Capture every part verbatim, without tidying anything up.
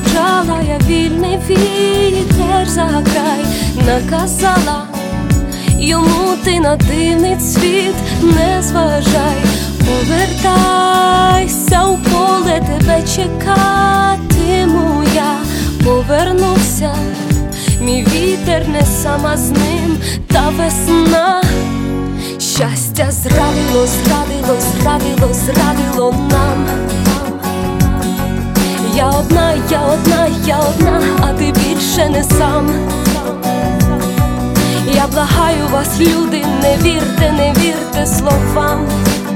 кричала я, вільний вітер за край, наказала йому: ти на дивний світ не зважай, повертайся у поле, тебе чекатиму я. Повернувся мій вітер, не сама з ним та весна. Щастя зрадило, зрадило, зрадило, зрадило нам. Я одна, я одна, я одна, а ти більше не сам. Я благаю вас, люди, не вірте, не вірте словам.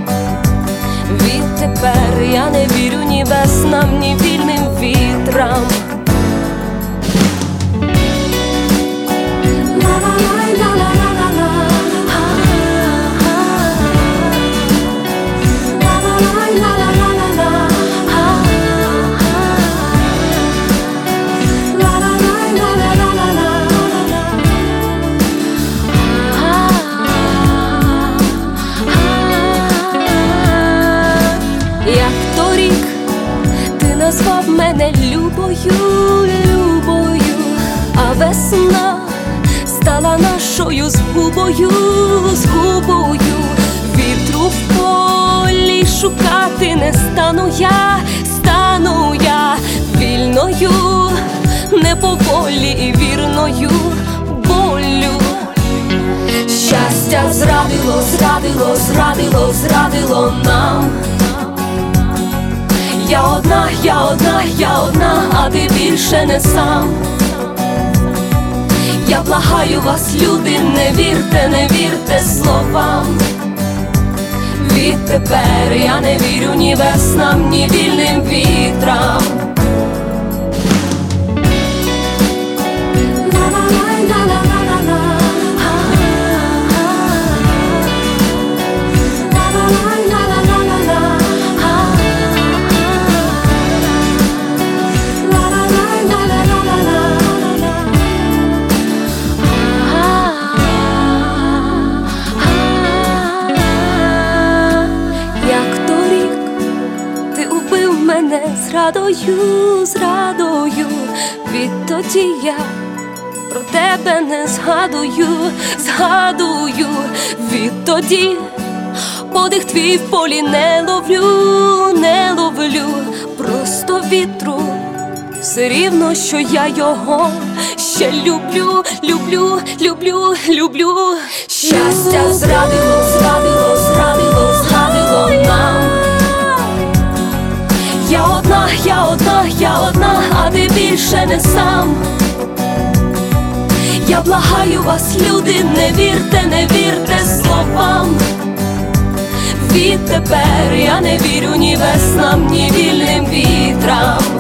Відтепер я не вірю ні веснам, ні вільним вітрам. Як торік ти назвав мене любою, любою, а весна стала нашою згубою, згубою. Вітру в полі шукати не стану я, стану я вільною, не поволі і вірною болю. Щастя зрадило, зрадило, зрадило, зрадило нам. Я одна, я одна, я одна, а ти більше не сам. Я благаю вас, люди, не вірте, не вірте словам. Відтепер я не вірю ні веснам, ні вільним вітрам. Мене зрадою, зрадою, відтоді я про тебе не згадую, згадую. Відтоді подих твій в полі не ловлю, не ловлю. Просто вітру все рівно, що я його ще люблю, люблю, люблю, люблю. Щастя зрадило, зрадило, зрадило, зрадило нам. Я одна, я одна, я одна, а ти більше не сам. Я благаю вас, люди, не вірте, не вірте словам. Відтепер я не вірю ні веснам, ні вільним вітрам.